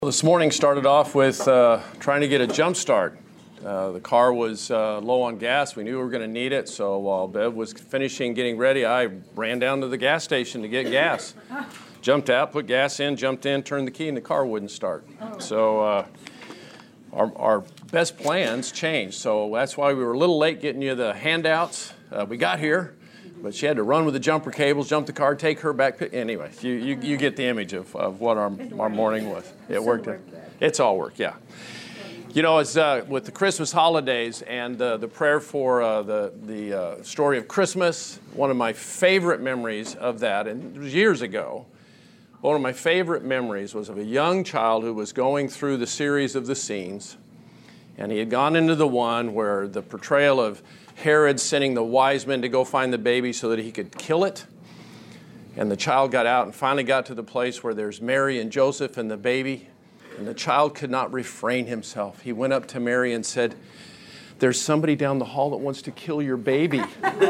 This morning started off with trying to get a jump start. The car was low on gas. We knew we were going to need it, so while Bev was finishing getting ready, I ran down to the gas station to get gas. Jumped out, put gas in, jumped in, turned the key, and the car wouldn't start. So our best plans changed. So that's why we were a little late getting you the handouts. We got here, but she had to run with the jumper cables, jump the car, take her back. Anyway, you get the image of what our morning was. It worked. It's all work, yeah. You know, it's with the Christmas holidays and the prayer for the story of Christmas, one of my favorite memories of that, and it was years ago, one of my favorite memories was of a young child who was going through the series of the scenes, and he had gone into the one where the portrayal of Herod sending the wise men to go find the baby so that he could kill it. And the child got out and finally got to the place where there's Mary and Joseph and the baby. And the child could not refrain himself. He went up to Mary and said, "There's somebody down the hall that wants to kill your baby.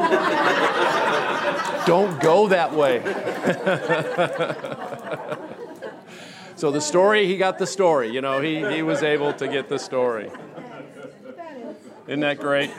Don't go that way." So the story, he got the story. You know, he was able to get the story. Isn't that great?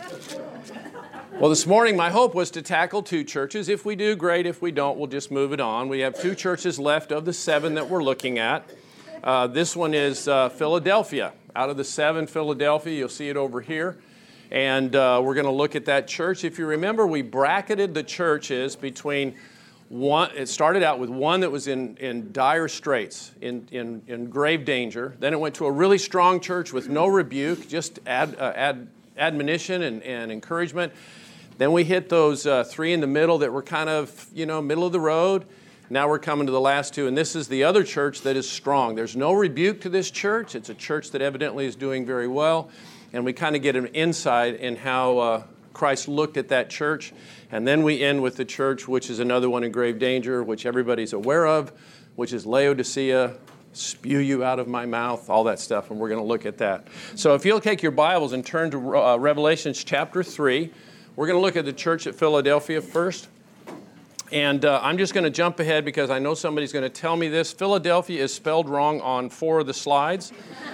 Well, this morning, my hope was to tackle two churches. If we do, great. If we don't, we'll just move it on. We have two churches left of the 7 that we're looking at. This one is Philadelphia. Out of the 7, Philadelphia, you'll see it over here. And we're going to look at that church. If you remember, we bracketed the churches between one. It started out with one that was in dire straits, in grave danger. Then it went to a really strong church with no rebuke, just admonition and encouragement. Then we hit those 3 in the middle that were kind of, middle of the road. Now we're coming to the last 2, and this is the other church that is strong. There's no rebuke to this church. It's a church that evidently is doing very well, and we kind of get an insight in how Christ looked at that church. And then we end with the church, which is another one in grave danger, which everybody's aware of, which is Laodicea. Spew you out of my mouth, all that stuff, and we're going to look at that. So if you'll take your Bibles and turn to Revelation chapter 3, we're going to look at the church at Philadelphia first. And I'm just going to jump ahead because I know somebody's going to tell me this. Philadelphia is spelled wrong on 4 of the slides.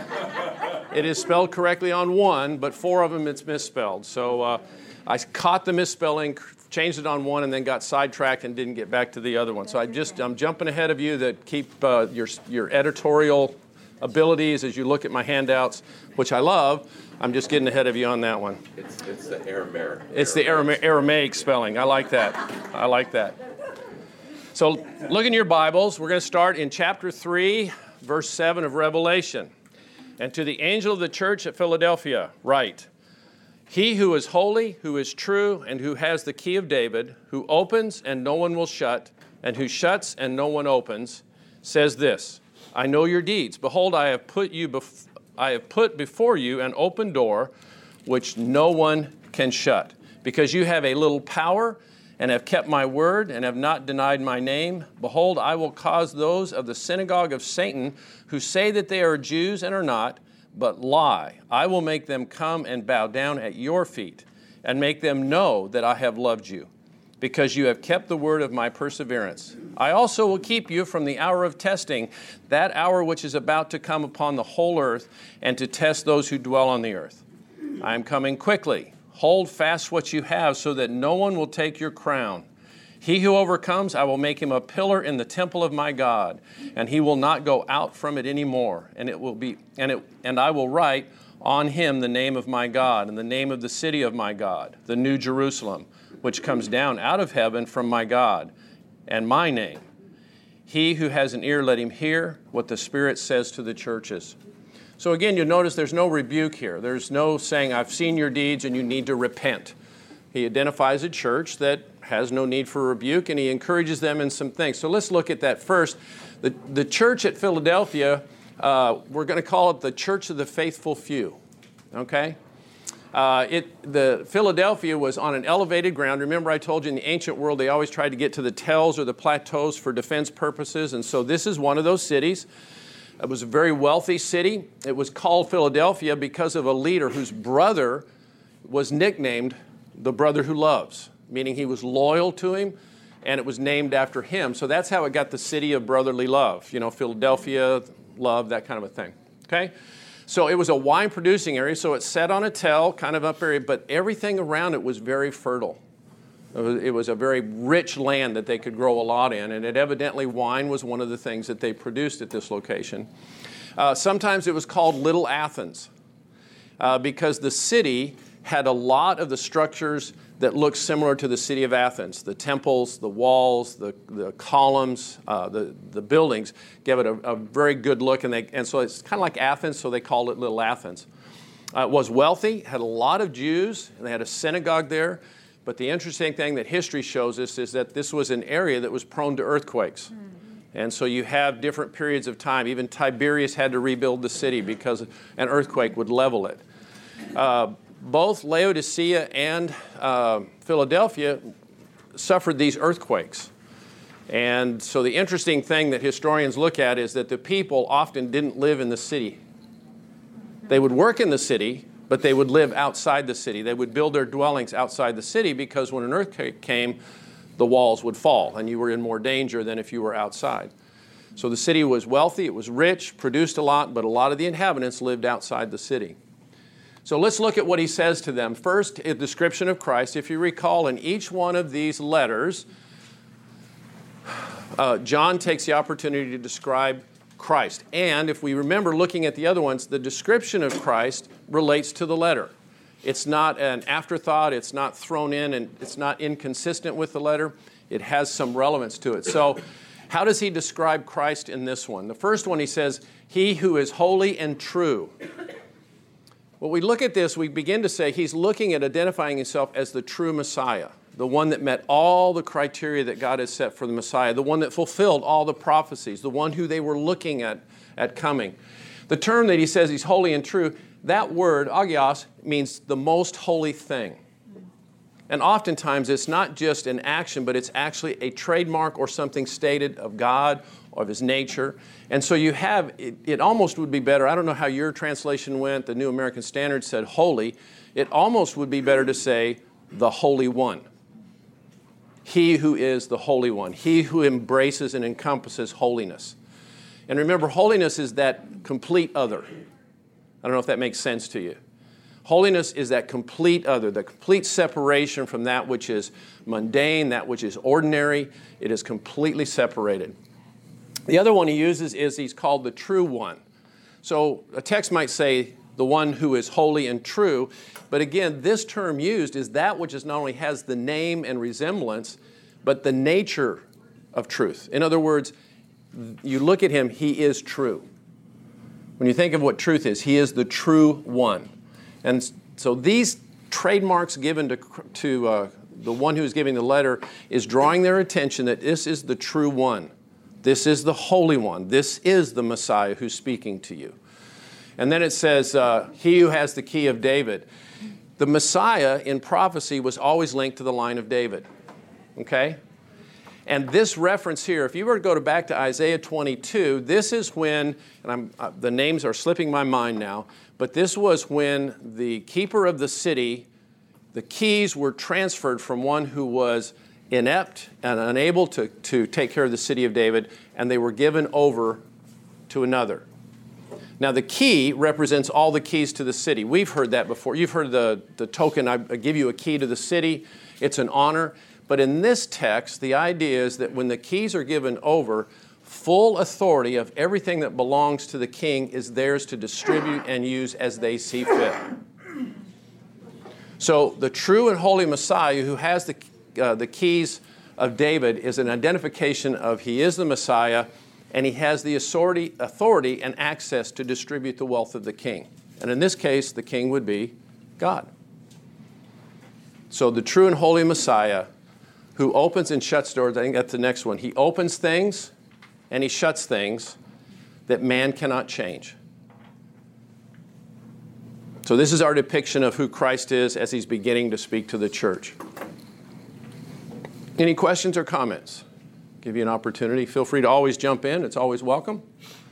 It is spelled correctly on 1, but 4 of them it's misspelled. So I caught the misspelling, changed it on 1, and then got sidetracked and didn't get back to the other one. So I'm jumping ahead of you that keep your editorial abilities as you look at my handouts, which I love. I'm just getting ahead of you on that one. It's the Aramaic. It's the Aramaic spelling. I like that. So look in your Bibles. We're going to start in chapter 3, verse 7 of Revelation. "And to the angel of the church at Philadelphia write, He who is holy, who is true, and who has the key of David, who opens and no one will shut, and who shuts and no one opens, says this, I know your deeds. Behold, I have put before you an open door, which no one can shut. Because you have a little power, and have kept my word, and have not denied my name, behold, I will cause those of the synagogue of Satan, who say that they are Jews and are not, but lie. I will make them come and bow down at your feet, and make them know that I have loved you, because you have kept the word of my perseverance. I also will keep you from the hour of testing, that hour which is about to come upon the whole earth, and to test those who dwell on the earth. I am coming quickly. Hold fast what you have, so that no one will take your crown. He who overcomes, I will make him a pillar in the temple of my God, and he will not go out from it anymore. And I will write on him the name of my God, and the name of the city of my God, the New Jerusalem, which comes down out of heaven from my God, and my name. He who has an ear, let him hear what the Spirit says to the churches. So again, you'll notice there's no rebuke here. There's no saying, I've seen your deeds and you need to repent. He identifies a church that has no need for rebuke, and he encourages them in some things. So let's look at that first. The church at Philadelphia, we're going to call it the Church of the Faithful Few. Okay? The Philadelphia was on an elevated ground. Remember I told you in the ancient world they always tried to get to the tells or the plateaus for defense purposes, and so this is one of those cities. It was a very wealthy city. It was called Philadelphia because of a leader whose brother was nicknamed the brother who loves, meaning he was loyal to him, and it was named after him. So that's how it got the city of brotherly love. You know, Philadelphia, love, that kind of a thing. Okay? So it was a wine producing area, so it's set on a tell, kind of up area, but everything around it was very fertile. It was a very rich land that they could grow a lot in, and evidently wine was one of the things that they produced at this location. Sometimes it was called Little Athens because the city had a lot of the structures that looked similar to the city of Athens. The temples, the walls, the columns, the buildings gave it a very good look, and so it's kind of like Athens, so they called it Little Athens. It was wealthy, had a lot of Jews, and they had a synagogue there. But the interesting thing that history shows us is that this was an area that was prone to earthquakes. And so you have different periods of time. Even Tiberius had to rebuild the city because an earthquake would level it. Both Laodicea and Philadelphia suffered these earthquakes. And so the interesting thing that historians look at is that the people often didn't live in the city. They would work in the city, but they would live outside the city. They would build their dwellings outside the city because when an earthquake came, the walls would fall, and you were in more danger than if you were outside. So the city was wealthy, it was rich, produced a lot, but a lot of the inhabitants lived outside the city. So let's look at what he says to them. First, a description of Christ. If you recall, in each one of these letters, John takes the opportunity to describe Christ. And if we remember looking at the other ones, the description of Christ relates to the letter. It's not an afterthought, it's not thrown in, and it's not inconsistent with the letter. It has some relevance to it. So how does he describe Christ in this one? The first one he says, he who is holy and true. When we look at this, we begin to say he's looking at identifying himself as the true Messiah, the one that met all the criteria that God has set for the Messiah, the one that fulfilled all the prophecies, the one who they were looking at coming. The term that he says he's holy and true, that word, agios, means the most holy thing. And oftentimes it's not just an action, but it's actually a trademark or something stated of God or of his nature. And so you have, it almost would be better, I don't know how your translation went, the New American Standard said holy. It almost would be better to say the Holy One. He who is the Holy One. He who embraces and encompasses holiness. And remember, holiness is that complete other. I don't know if that makes sense to you. Holiness is that complete other, the complete separation from that which is mundane, that which is ordinary. It is completely separated. The other one he uses is he's called the true one. So a text might say the one who is holy and true, but again, this term used is that which is not only has the name and resemblance, but the nature of truth. In other words, you look at him, he is true. When you think of what truth is, he is the true one. And so these trademarks given to the one who is giving the letter is drawing their attention that this is the true one. This is the Holy One. This is the Messiah who's speaking to you. And then it says, he who has the key of David. The Messiah in prophecy was always linked to the line of David. Okay? And this reference here, if you were to go back to Isaiah 22, this is when, and the names are slipping my mind now, but this was when the keeper of the city, the keys were transferred from one who was inept and unable to take care of the city of David, and they were given over to another. Now, the key represents all the keys to the city. We've heard that before. You've heard the token, I give you a key to the city. It's an honor. But in this text, the idea is that when the keys are given over, full authority of everything that belongs to the king is theirs to distribute and use as they see fit. So the true and holy Messiah who has the keys of David is an identification of he is the Messiah, and he has the authority and access to distribute the wealth of the king. And in this case, the king would be God. So the true and holy Messiah who opens and shuts doors, I think that's the next one. He opens things and he shuts things that man cannot change. So this is our depiction of who Christ is as he's beginning to speak to the church. Any questions or comments? Give you an opportunity. Feel free to always jump in. It's always welcome.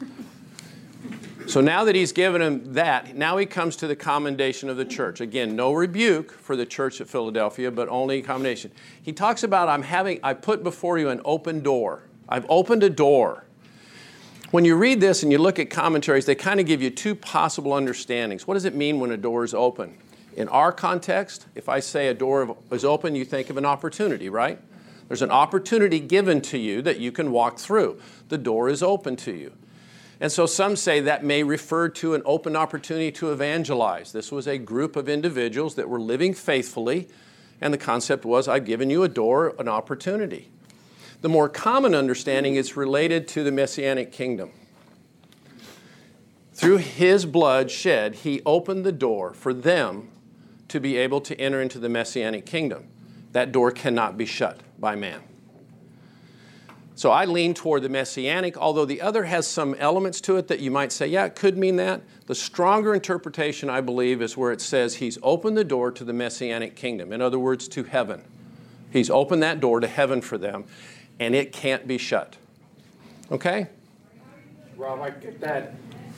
So now that he's given him that, now he comes to the commendation of the church. Again, no rebuke for the church at Philadelphia, but only commendation. He talks about, I put before you an open door. I've opened a door. When you read this and you look at commentaries, they kind of give you two possible understandings. What does it mean when a door is open? In our context, if I say a door is open, you think of an opportunity, right? There's an opportunity given to you that you can walk through. The door is open to you. And so some say that may refer to an open opportunity to evangelize. This was a group of individuals that were living faithfully, and the concept was, I've given you a door, an opportunity. The more common understanding is related to the Messianic kingdom. Through his blood shed, he opened the door for them to be able to enter into the Messianic kingdom. That door cannot be shut by man. So I lean toward the Messianic, although the other has some elements to it that you might say, yeah, it could mean that. The stronger interpretation, I believe, is where it says he's opened the door to the Messianic kingdom. In other words, to heaven. He's opened that door to heaven for them, and it can't be shut. Okay? Rob, I get that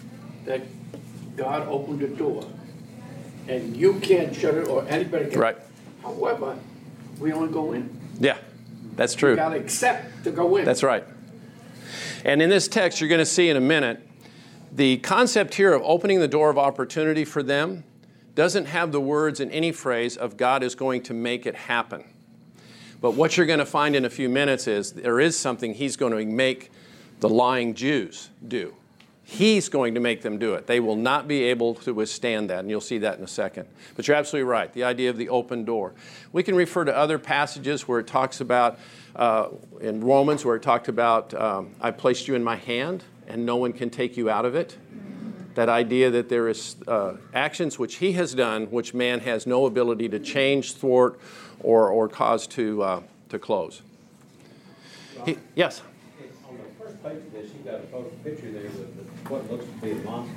God opened the door, and you can't shut it, or anybody can. Right. However, we only go in. Yeah, that's true. You got to accept to go in. That's right. And in this text, you're going to see in a minute, the concept here of opening the door of opportunity for them doesn't have the words in any phrase of God is going to make it happen. But what you're going to find in a few minutes is there is something he's going to make the lying Jews do. He's going to make them do it. They will not be able to withstand that, and you'll see that in a second. But you're absolutely right, the idea of the open door. We can refer to other passages where it talks about, in Romans, where it talked about, I placed you in my hand, and no one can take you out of it. That idea that there is actions which he has done, which man has no ability to change, thwart, or cause to close. Yes? On the first page of this, you've got a photo picture there with what looks to be a monster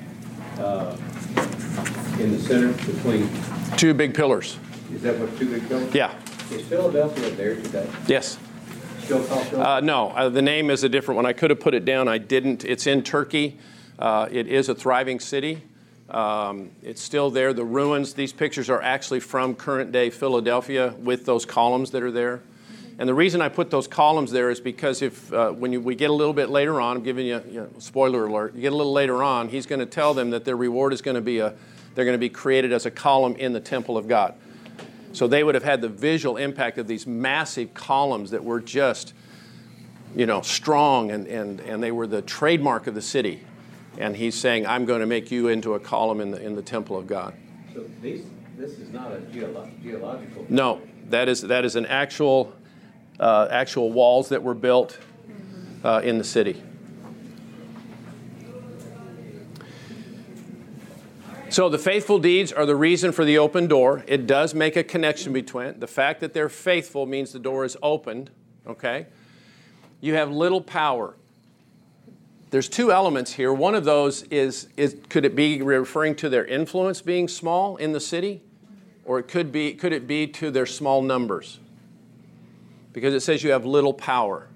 in the center between. Two big pillars. Is that what, two big pillars? Yeah. Is Philadelphia there today? Yes. Still called Philadelphia? No, the name is a different one. I could have put it down. I didn't. It's in Turkey. It is a thriving city. It's still there. The ruins, these pictures are actually from current day Philadelphia with those columns that are there. And the reason I put those columns there is because if we get a little bit later on, I'm giving you, spoiler alert, you get a little later on, he's going to tell them that their reward is going to be they're going to be created as a column in the temple of God. So they would have had the visual impact of these massive columns that were just, strong and they were the trademark of the city. And he's saying, I'm going to make you into a column in the temple of God. So this is not a geological. No, that is an actual walls that were built in the city. So the faithful deeds are the reason for the open door. It does make a connection between the fact that they're faithful means the door is opened. Okay, you have little power. There's two elements here. One of those is could it be referring to their influence being small in the city, or could it be to their small numbers? Because it says you have little power.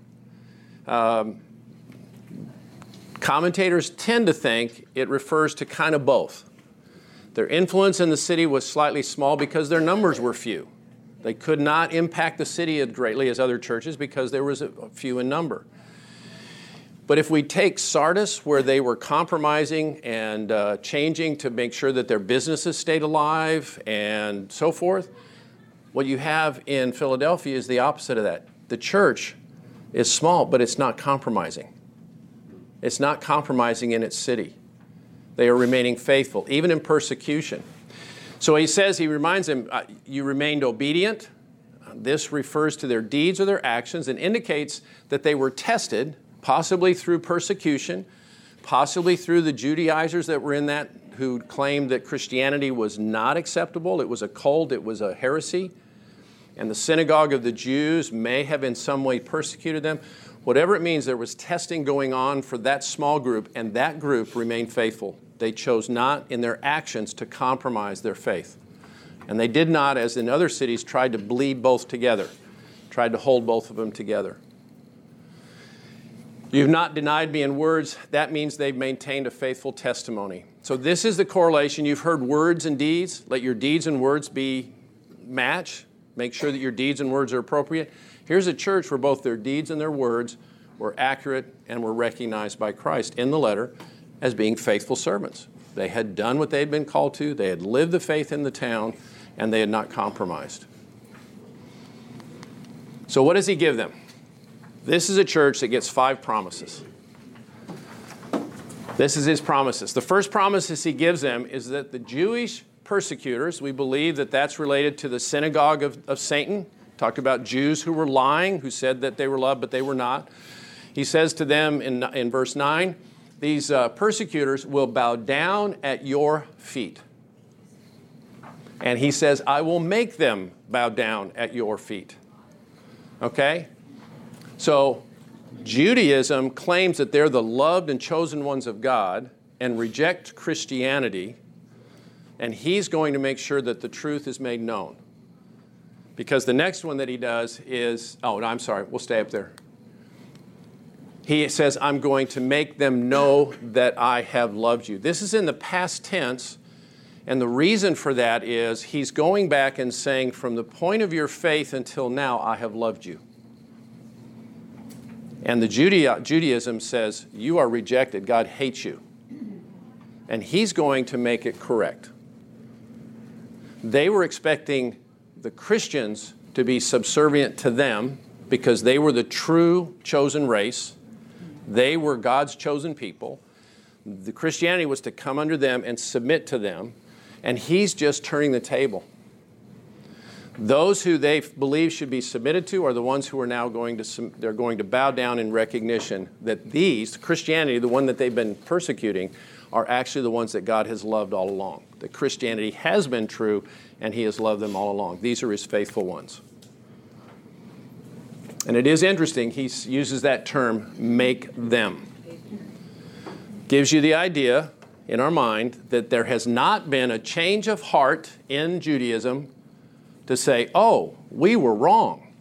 Commentators tend to think it refers to kind of both. Their influence in the city was slightly small because their numbers were few. They could not impact the city as greatly as other churches because there was a few in number. But if we take Sardis, where they were compromising and changing to make sure that their businesses stayed alive and so forth, what you have in Philadelphia is the opposite of that. The church is small, but it's not compromising. It's not compromising in its city. They are remaining faithful, even in persecution. So he reminds them, you remained obedient. This refers to their deeds or their actions and indicates that they were tested, possibly through persecution, possibly through the Judaizers that were in that, who claimed that Christianity was not acceptable. It was a cult, it was a heresy. And the synagogue of the Jews may have in some way persecuted them. Whatever it means, there was testing going on for that small group, and that group remained faithful. They chose not in their actions to compromise their faith. And they did not, as in other cities, tried to bleed both together, tried to hold both of them together. You've not denied me in words. That means they've maintained a faithful testimony. So this is the correlation. You've heard words and deeds. Let your deeds and words be matched. Make sure that your deeds and words are appropriate. Here's a church where both their deeds and their words were accurate and were recognized by Christ in the letter as being faithful servants. They had done what they had been called to, they had lived the faith in the town, and they had not compromised. So what does he give them? This is a church that gets 5 promises. This is his promises. The first promises he gives them is that the Jewish persecutors, we believe that that's related to the synagogue of Satan. Talked about Jews who were lying, who said that they were loved, but they were not. He says to them in verse 9, these persecutors will bow down at your feet. And he says, I will make them bow down at your feet. Okay? So Judaism claims that they're the loved and chosen ones of God and reject Christianity. And he's going to make sure that the truth is made known. Because the next one that he does is, oh, no, I'm sorry, we'll stay up there. He says, I'm going to make them know that I have loved you. This is in the past tense, and the reason for that is he's going back and saying, from the point of your faith until now, I have loved you. And the Judaism says, you are rejected, God hates you. And he's going to make it correct. They were expecting the Christians to be subservient to them because they were the true chosen race. They were God's chosen people. The Christianity was to come under them and submit to them. And he's just turning the table. Those who they believe should be submitted to are the ones who are now going to bow down in recognition that these, Christianity, the one that they've been persecuting, are actually the ones that God has loved all along. That Christianity has been true, and he has loved them all along. These are his faithful ones. And it is interesting, he uses that term, make them. Gives you the idea in our mind that there has not been a change of heart in Judaism to say, oh, we were wrong.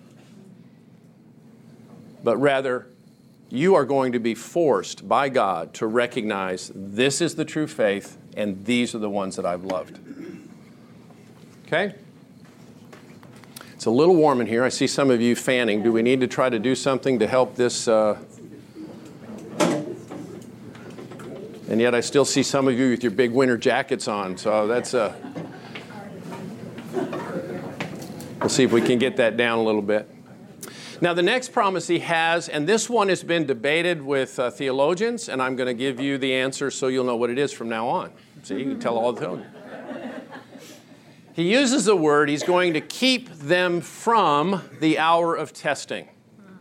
But rather, you are going to be forced by God to recognize this is the true faith and these are the ones that I've loved. Okay? It's a little warm in here. I see some of you fanning. Do we need to try to do something to help this? And yet I still see some of you with your big winter jackets on. So that's we'll see if we can get that down a little bit. Now, the next promise he has, and this one has been debated with theologians, and I'm going to give you the answer so you'll know what it is from now on. See, you can tell all the theologians. He uses the word, he's going to keep them from the hour of testing.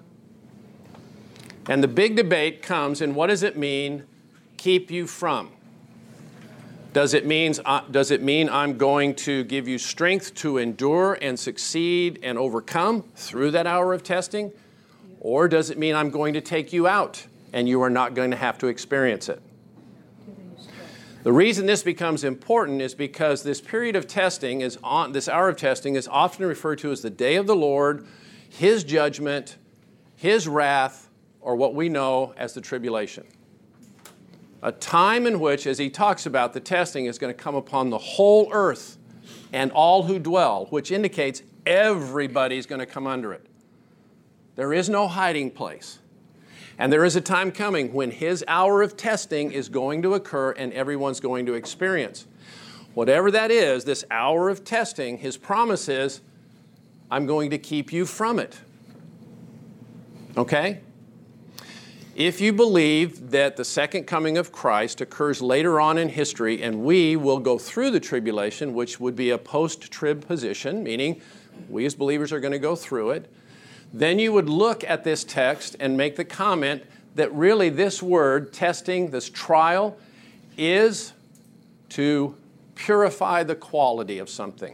And the big debate comes in what does it mean, keep you from? Does it mean I'm going to give you strength to endure and succeed and overcome through that hour of testing? Or does it mean I'm going to take you out and you are not going to have to experience it? The reason this becomes important is because this period of testing this hour of testing is often referred to as the day of the Lord, his judgment, his wrath, or what we know as the tribulation. A time in which, as he talks about, the testing is going to come upon the whole earth and all who dwell, which indicates everybody's going to come under it. There is no hiding place. And there is a time coming when his hour of testing is going to occur and everyone's going to experience. Whatever that is, this hour of testing, his promise is, I'm going to keep you from it. Okay? If you believe that the second coming of Christ occurs later on in history and we will go through the tribulation, which would be a post-trib position, meaning we as believers are going to go through it, then you would look at this text and make the comment that really this word, testing, this trial, is to purify the quality of something.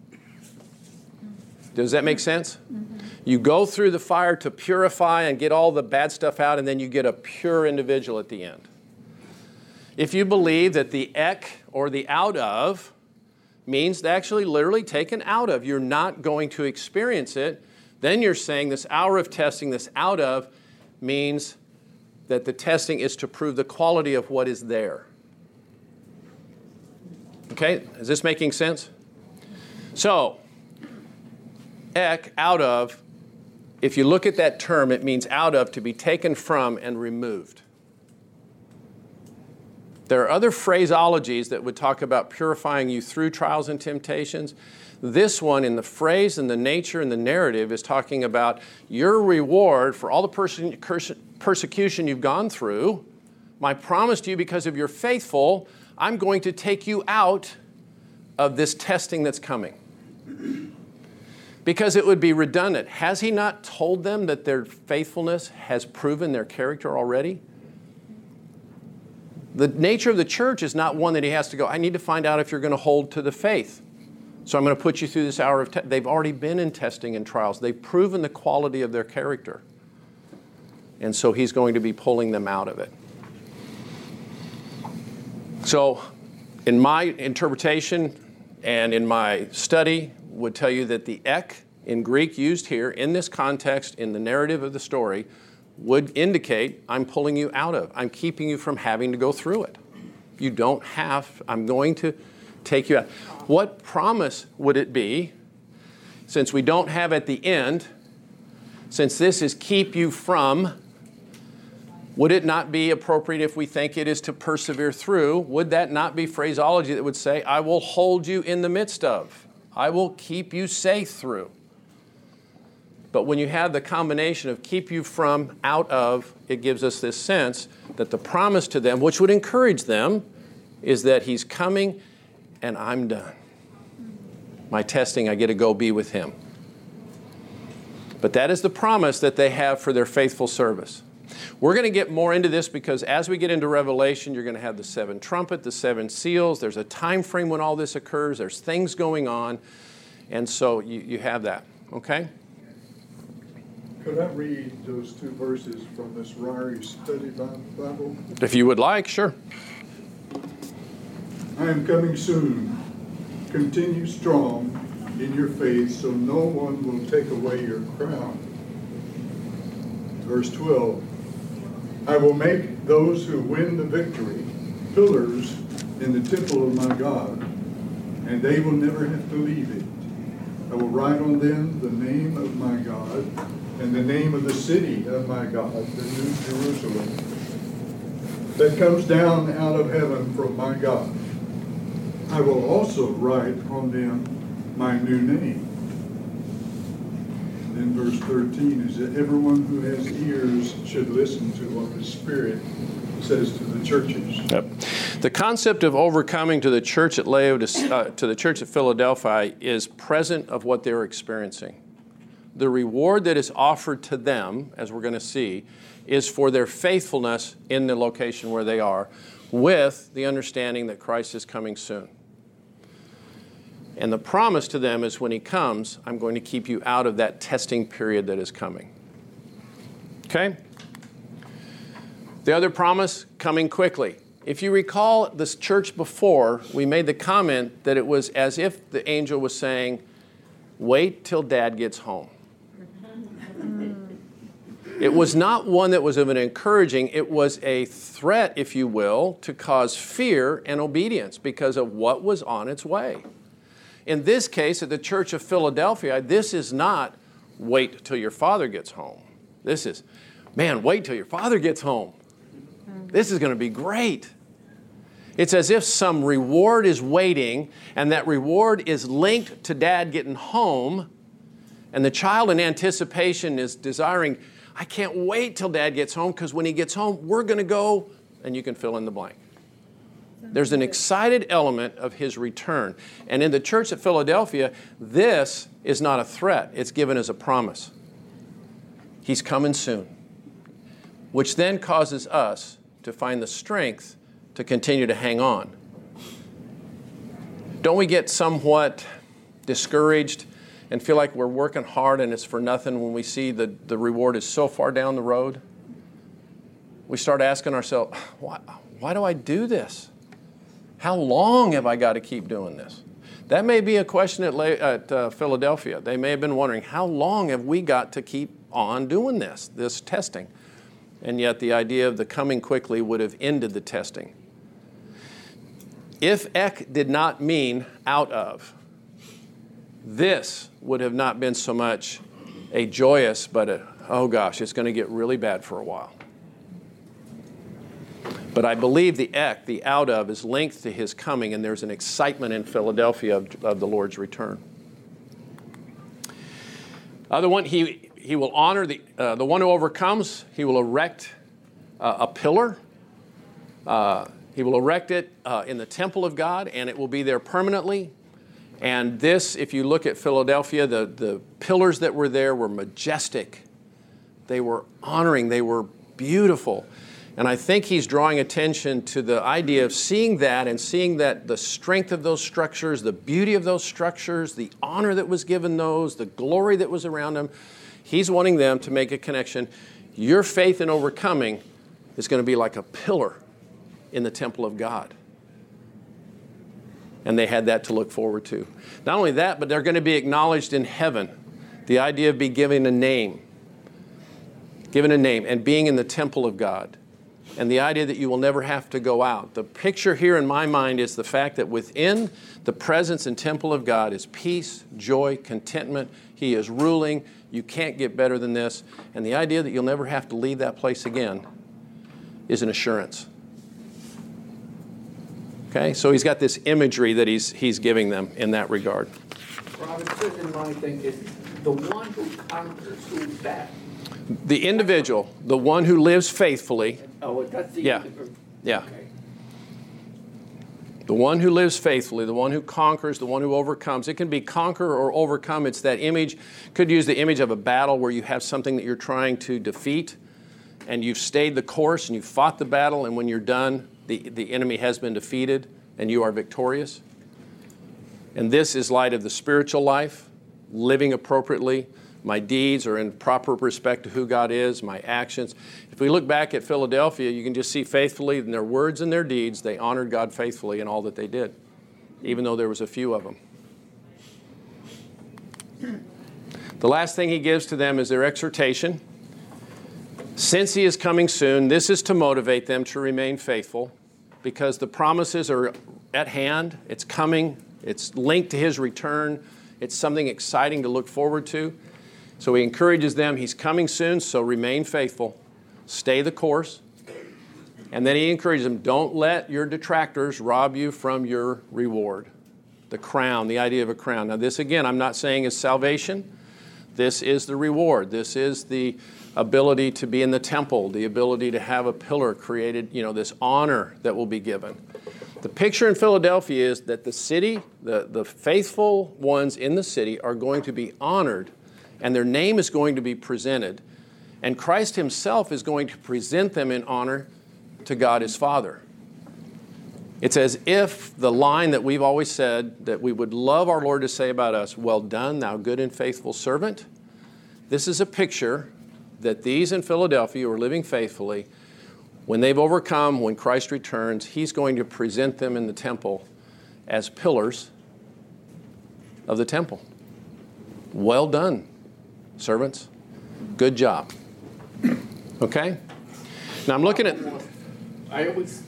Does that make sense? Mm-hmm. You go through the fire to purify and get all the bad stuff out, and then you get a pure individual at the end. If you believe that the ek, or the out of, means actually literally taken out of, you're not going to experience it, then you're saying this hour of testing, this out of, means that the testing is to prove the quality of what is there. Okay, is this making sense? So, ek, out of, if you look at that term, it means out of, to be taken from and removed. There are other phraseologies that would talk about purifying you through trials and temptations. This one, in the phrase and the nature and the narrative, is talking about your reward for all the persecution you've gone through. My promise to you, because of your faithful, I'm going to take you out of this testing that's coming. Because it would be redundant. Has he not told them that their faithfulness has proven their character already? The nature of the church is not one that he has to go, I need to find out if you're going to hold to the faith. So I'm going to put you through this hour of they've already been in testing and trials. They've proven the quality of their character. And so he's going to be pulling them out of it. So in my interpretation and in my study would tell you that the ek in Greek used here in this context, in the narrative of the story, would indicate I'm pulling you out of. I'm keeping you from having to go through it. You don't have, I'm going to take you out. What promise would it be, since we don't have at the end, since this is keep you from, would it not be appropriate if we think it is to persevere through? Would that not be phraseology that would say, I will hold you in the midst of. I will keep you safe through. But when you have the combination of keep you from, out of, it gives us this sense that the promise to them, which would encourage them, is that he's coming and I'm done. My testing, I get to go be with him. But that is the promise that they have for their faithful service. We're going to get more into this because as we get into Revelation, you're going to have the 7 trumpet, the 7 seals. There's a time frame when all this occurs. There's things going on. And so you have that. Okay? Could I read those 2 verses from this Ryrie Study Bible? If you would like, sure. I am coming soon. Continue strong in your faith, so no one will take away your crown. Verse 12. I will make those who win the victory pillars in the temple of my God, and they will never have to leave it. I will write on them the name of my God and the name of the city of my God, the New Jerusalem, that comes down out of heaven from my God. I will also write on them my new name. And then verse 13 is that everyone who has ears should listen to what the Spirit says to the churches. Yep. The concept of overcoming to the church at to the church at Philadelphia is present of what they're experiencing. The reward that is offered to them, as we're going to see, is for their faithfulness in the location where they are, with the understanding that Christ is coming soon. And the promise to them is when he comes, I'm going to keep you out of that testing period that is coming. Okay? The other promise, coming quickly. If you recall this church before, we made the comment that it was as if the angel was saying, wait till Dad gets home. It was not one that was of an encouraging, it was a threat, if you will, to cause fear and obedience because of what was on its way. In this case, at the Church of Philadelphia, this is not wait till your father gets home. This is, man, wait till your father gets home. This is going to be great. It's as if some reward is waiting, and that reward is linked to Dad getting home, and the child in anticipation is desiring, I can't wait till Dad gets home, because when he gets home, we're going to go, and you can fill in the blank. There's an excited element of his return. And in the church at Philadelphia, this is not a threat. It's given as a promise. He's coming soon. Which then causes us to find the strength to continue to hang on. Don't we get somewhat discouraged and feel like we're working hard and it's for nothing when we see the reward is so far down the road? We start asking ourselves, why do I do this? How long have I got to keep doing this? That may be a question at Philadelphia. They may have been wondering, how long have we got to keep on doing this testing? And yet the idea of the coming quickly would have ended the testing. If ek did not mean out of, this would have not been so much a joyous, but oh gosh, it's going to get really bad for a while. But I believe the ek, the out of, is linked to his coming, and there's an excitement in Philadelphia of the Lord's return. Other one, he will honor the one who overcomes. He will erect a pillar. He will erect it in the temple of God, and it will be there permanently. And this, if you look at Philadelphia, the pillars that were there were majestic. They were honoring. They were beautiful. And I think he's drawing attention to the idea of seeing that and seeing that the strength of those structures, the beauty of those structures, the honor that was given those, the glory that was around them. He's wanting them to make a connection. Your faith in overcoming is going to be like a pillar in the temple of God. And they had that to look forward to. Not only that, but they're going to be acknowledged in heaven. The idea of being given a name. Given a name and being in the temple of God. And the idea that you will never have to go out. The picture here in my mind is the fact that within the presence and temple of God is peace, joy, contentment. He is ruling. You can't get better than this. And the idea that you'll never have to leave that place again is an assurance. Okay, so he's got this imagery that he's giving them in that regard. Rob, it says in my thing is the one who conquers, who's that? The individual, the one who lives faithfully. Oh, that's the Yeah. individual. Yeah. Okay. The one who lives faithfully, the one who conquers, the one who overcomes. It can be conquer or overcome. It's that image. Could use the image of a battle where you have something that you're trying to defeat, and you've stayed the course and you've fought the battle, and when you're done, the enemy has been defeated and you are victorious. And this is light of the spiritual life, living appropriately. My deeds are in proper respect to who God is, my actions. If we look back at Philadelphia, you can just see faithfully in their words and their deeds, they honored God faithfully in all that they did, even though there was a few of them. The last thing he gives to them is their exhortation. Since he is coming soon, this is to motivate them to remain faithful because the promises are at hand. It's coming. It's linked to his return. It's something exciting to look forward to. So he encourages them. He's coming soon, so remain faithful. Stay the course. And then he encourages them, don't let your detractors rob you from your reward. The crown, the idea of a crown. Now this, again, I'm not saying is salvation. This is the reward. This is the ability to be in the temple, the ability to have a pillar created, this honor that will be given. The picture in Philadelphia is that the city, the faithful ones in the city are going to be honored, and their name is going to be presented, and Christ himself is going to present them in honor to God his Father. It's as if the line that we've always said that we would love our Lord to say about us, well done, thou good and faithful servant. This is a picture that these in Philadelphia who are living faithfully, when they've overcome, when Christ returns, he's going to present them in the temple as pillars of the temple. Well done, servants. Good job. Okay? Now I'm looking at... I always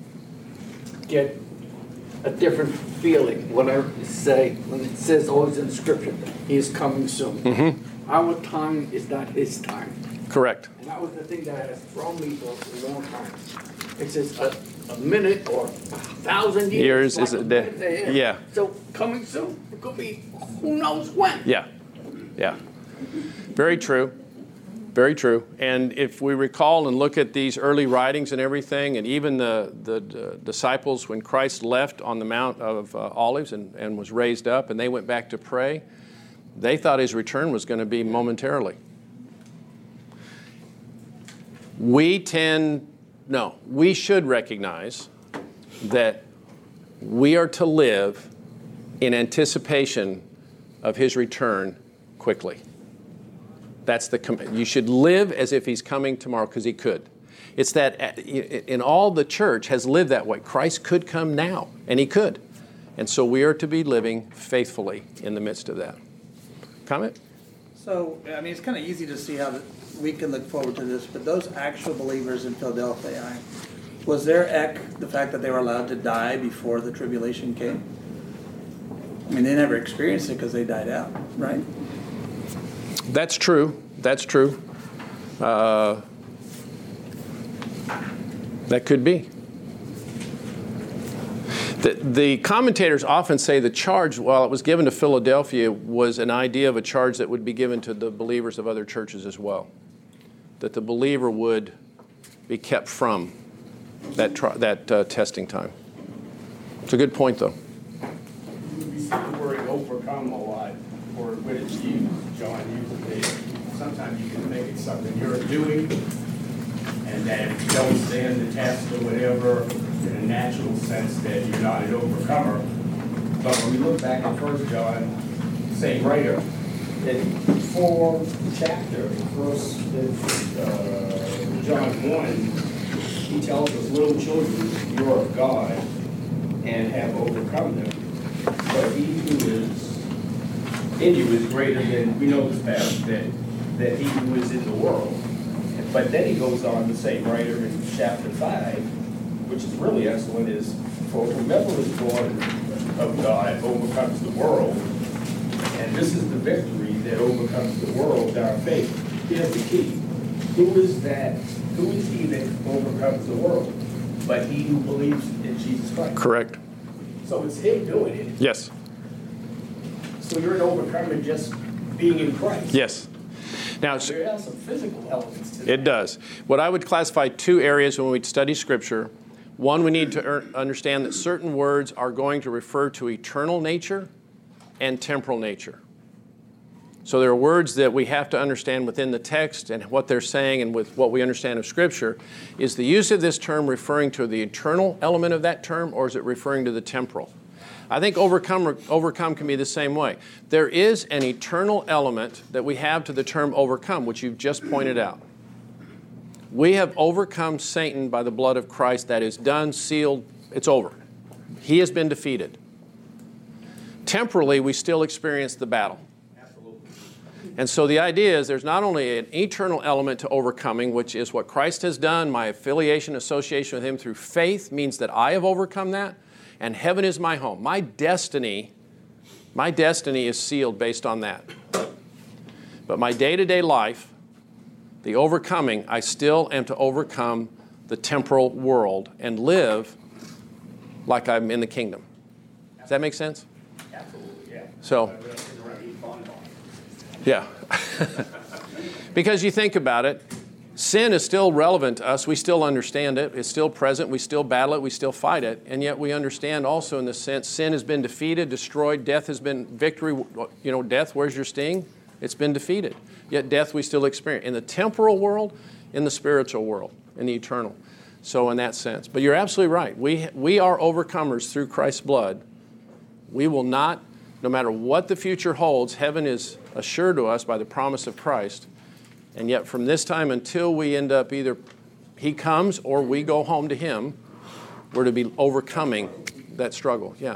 get a different feeling when it says always in Scripture, he is coming soon. Mm-hmm. Our time is not his time. Correct. And that was the thing that has thrown me for a long time. It says a minute or 1,000 years. Is a day. Yeah. So coming soon, it could be who knows when. Yeah. Yeah. Very true. Very true. And if we recall and look at these early writings and everything, and even the disciples when Christ left on the Mount of Olives and was raised up and they went back to pray, they thought his return was going to be momentarily. We should recognize that we are to live in anticipation of his return quickly. That's you should live as if he's coming tomorrow because he could. It's that in all the church has lived that way. Christ could come now, and he could. And so we are to be living faithfully in the midst of that. Comment? So, it's kind of easy to see how we can look forward to this, but those actual believers in Philadelphia, was their the fact that they were allowed to die before the tribulation came? They never experienced it because they died out, right? That's true. That's true. That could be. The commentators often say the charge, while it was given to Philadelphia, was an idea of a charge that would be given to the believers of other churches as well. That the believer would be kept from that testing time. It's a good point, though. We see the word overcome a lot, or when it's used, John uses it. Sometimes you can think it's something you're doing, and that if you don't stand the test or whatever, in a natural sense that you're not an overcomer. But when we look back at 1 John, same writer, in 4 chapter, John 1, he tells us, little children, you're of God, and have overcome them. But he who is in you is greater than, we know this passage, that he who is in the world. But then he goes on, the same writer in chapter 5, which is really excellent, is, for whomever is born of God overcomes the world. And this is the victory that overcomes the world, our faith. Here's the key. Who is that? Who is he that overcomes the world? But he who believes in Jesus Christ. Correct. So it's him doing it. Yes. So you're an overcomer just being in Christ. Yes. Now, There are some physical elements to that. it does. What I would classify 2 areas when we study Scripture. One, we need to understand that certain words are going to refer to eternal nature and temporal nature. So there are words that we have to understand within the text and what they're saying, and with what we understand of Scripture. Is the use of this term referring to the eternal element of that term, or is it referring to the temporal? I think overcome can be the same way. There is an eternal element that we have to the term overcome, which you've just pointed out. We have overcome Satan by the blood of Christ. That is done, sealed, it's over. He has been defeated. Temporally, we still experience the battle. Absolutely. And so the idea is there's not only an eternal element to overcoming, which is what Christ has done. My affiliation, association with Him through faith means that I have overcome that. And heaven is my home. My destiny is sealed based on that. But my day-to-day life, the overcoming, I still am to overcome the temporal world and live like I'm in the kingdom. Does that make sense? Absolutely, yeah. So, yeah. Because you think about it, sin is still relevant to us. We still understand it. It's still present. We still battle it. We still fight it. And yet we understand also in the sense sin has been defeated, destroyed. Death has been victory. You know, death, where's your sting? It's been defeated. Yet death we still experience. In the temporal world, in the spiritual world, in the eternal. So in that sense. But you're absolutely right. We are overcomers through Christ's blood. We will not, no matter what the future holds, heaven is assured to us by the promise of Christ. And yet from this time until we end up either He comes or we go home to Him, we're to be overcoming that struggle. Yeah.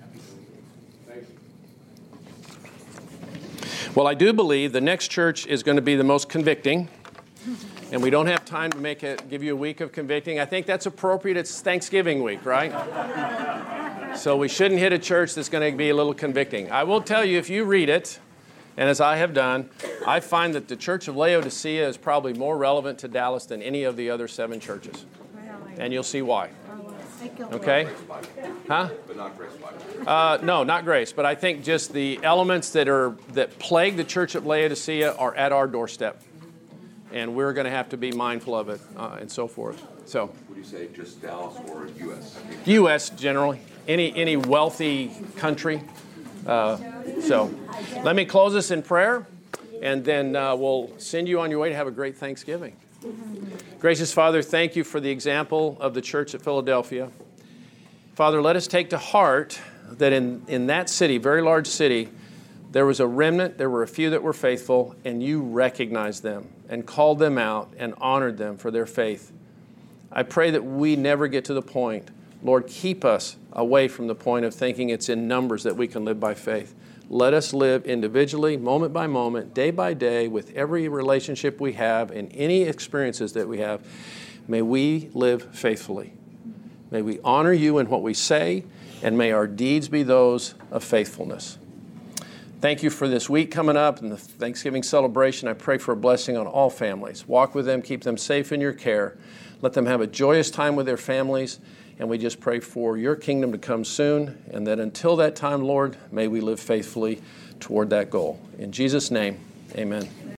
Well, I do believe the next church is going to be the most convicting. And we don't have time to give you a week of convicting. I think that's appropriate. It's Thanksgiving week, right? So we shouldn't hit a church that's going to be a little convicting. I will tell you, if you read it, and as I have done, I find that the Church of Laodicea is probably more relevant to Dallas than any of the other 7 churches. And you'll see why. Okay? Huh? But not Grace Bible. No, not Grace. But I think just the elements that plague the Church of Laodicea are at our doorstep. And we're going to have to be mindful of it and so forth. So, Would you say just Dallas or U.S.? U.S. generally. Any wealthy country. So let me close this in prayer, and then we'll send you on your way to have a great Thanksgiving. Gracious Father, thank you for the example of the church at Philadelphia. Father, let us take to heart that in that city, very large city, there was a remnant, there were a few that were faithful, and you recognized them and called them out and honored them for their faith. I pray that we never get to the point, Lord, keep us away from the point of thinking it's in numbers that we can live by faith. Let us live individually, moment by moment, day by day, with every relationship we have and any experiences that we have. May we live faithfully. May we honor you in what we say, and may our deeds be those of faithfulness. Thank you for this week coming up and the Thanksgiving celebration. I pray for a blessing on all families. Walk with them, keep them safe in your care. Let them have a joyous time with their families. And we just pray for your kingdom to come soon. And that until that time, Lord, may we live faithfully toward that goal. In Jesus' name, amen.